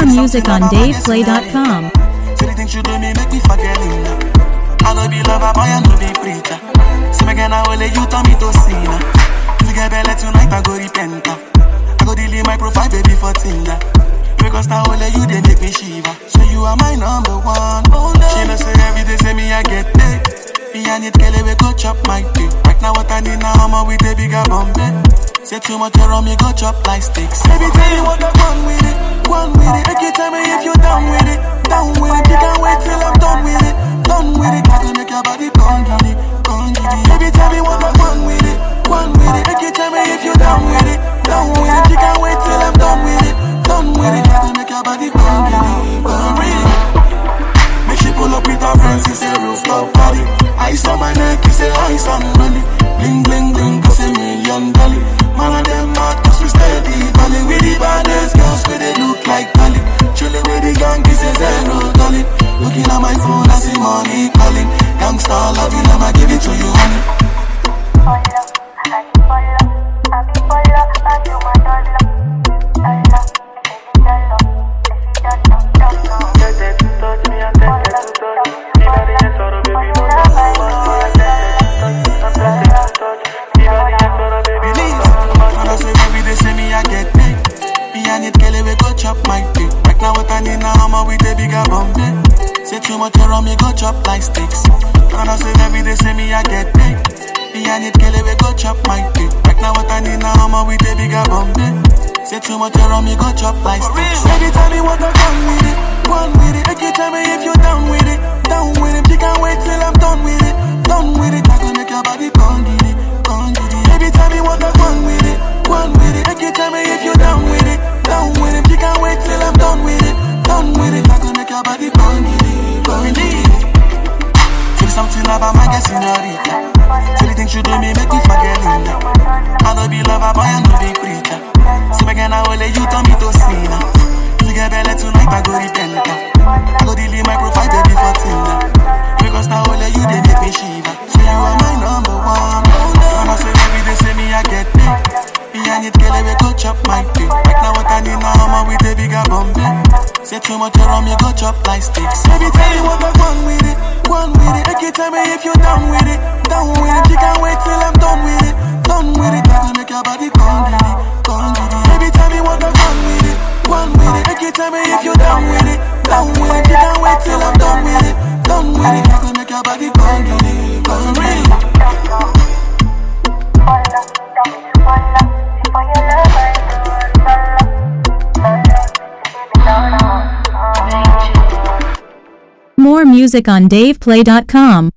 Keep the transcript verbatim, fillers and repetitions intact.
music on dave play dot com. See the things you do me make me forget Linda. I no be lover boy, I no be preacher. So me gonna hold you to me to see now. If you get better tonight, I go repent. I go delete my profile baby for Tinder. Because now only you they make me shiver. So you are my number one. Oh no. She no say every day say me I get paid. Me I need Kelly we go chop my pay. Right now what I need now I'm with a bigger Bombay. Say too much around me go chop like sticks. Baby tell me what I want with it, want with it. Make you tell me if you down with it, down with it. You can't wait till I'm done with it, done with it. I can make your body gone giddy, gone giddy. Baby tell me what I want with it, want with it. Make you tell me if you down with it, down with it. You can't wait till I'm done with it, done with it. I can make your body gone giddy, gone giddy. Make she pull up with her friends, it's a rooftop party. Ice on my neck, it's a ice on money. Bling bling bling, cause a million dolly. Man of them mad, cause we steady. Balling with the baddest girls, where they look like Polly. Chilling with the gang, this is zero dolly. Looking at my phone, I see money calling. Gangsta loving, I'ma give it to you, honey. Follow, I be follow, I be follow, I do my dollar. Dollar, if you dollar, if you dollar, dollar. Touch that, touch me, I touch that, touch. Anybody else wanna baby, no touch. I touch that, touch, touch, anybody else wanna baby, no touch. When I say baby, they say me I get paid. Me I need Kelly, we go chop my pay. Right now what I need now, I'm with a bigger Bombay. Say too much around me, go chop like sticks. When I say baby, they say me I get paid. Me I need Kelly, we go chop my pay. Right now what I need now, I'm with a bigger Bombay. Say too much around me, go chop like sticks. Baby, tell me what I want with it, want with it. Make you tell me if you down with it, down with it. You can't wait till I'm done with it, done with it. I can make your body gone giddy, gone giddy. Baby, tell me what I want with it, want with it. Make you tell me if you down with it, down with it. You can't wait till I'm done with it, done with it. I can make your body gone giddy, gone giddy. Feel something about my guess señorita. See the things you do me make me forget Linda. I no be lover boy, I no be preacher. So me gonna hold you to me to see now. If you get better tonight, I go repent. I go delete my profile baby for Tinder. Because now only you they make me shiver. So you are my number one. And I say every day say me I get paid. Me I need Kelly we go chop my pay. Right now what I need now I'm with a bigger Bombay. Say too much around me go chop like sticks. Baby tell me what I want with it, want with it. Make you tell me if you down with it, down with it. You can't wait till I'm done with it, done with it. I can make your body gone giddy, gone giddy. Baby tell me what I want with it, want with it. Make you tell me if you down with it, down with it. You can't wait till I'm done with it, done with it. I can make your body gone giddy, gone giddy. More music on dave play dot com.